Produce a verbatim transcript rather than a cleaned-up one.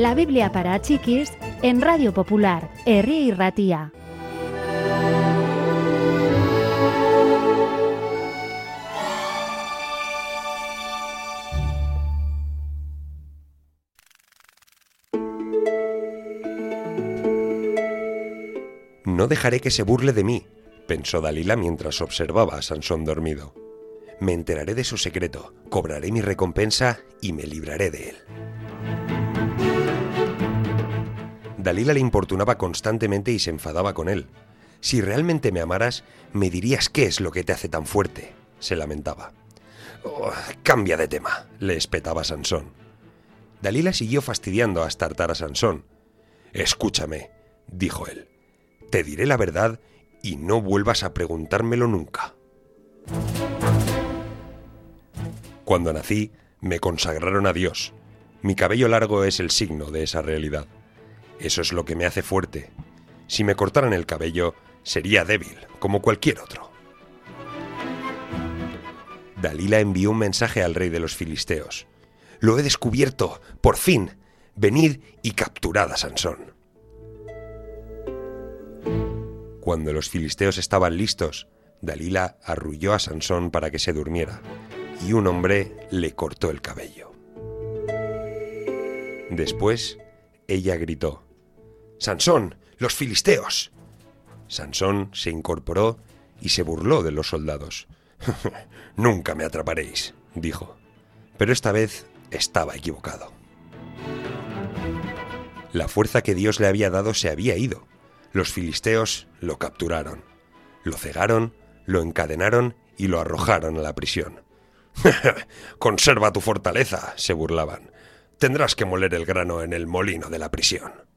La Biblia para chiquis en Radio Popular, Herri Irratia. No dejaré que se burle de mí, pensó Dalila mientras observaba a Sansón dormido. Me enteraré de su secreto, cobraré mi recompensa y me libraré de él. Dalila le importunaba constantemente y se enfadaba con él. Si realmente me amaras, me dirías qué es lo que te hace tan fuerte, se lamentaba. Oh, cambia de tema, le espetaba Sansón. Dalila siguió fastidiando hasta hartar a Sansón. Escúchame, dijo él. Te diré la verdad y no vuelvas a preguntármelo nunca. Cuando nací, me consagraron a Dios. Mi cabello largo es el signo de esa realidad. Eso es lo que me hace fuerte. Si me cortaran el cabello, sería débil, como cualquier otro. Dalila envió un mensaje al rey de los filisteos. Lo he descubierto, por fin. Venid y capturad a Sansón. Cuando los filisteos estaban listos, Dalila arrulló a Sansón para que se durmiera, y un hombre le cortó el cabello. Después, ella gritó: «¡Sansón, los filisteos!». Sansón se incorporó y se burló de los soldados. «Nunca me atraparéis», dijo, pero esta vez estaba equivocado. La fuerza que Dios le había dado se había ido. Los filisteos lo capturaron, lo cegaron, lo encadenaron y lo arrojaron a la prisión. «Conserva tu fortaleza», se burlaban. «Tendrás que moler el grano en el molino de la prisión».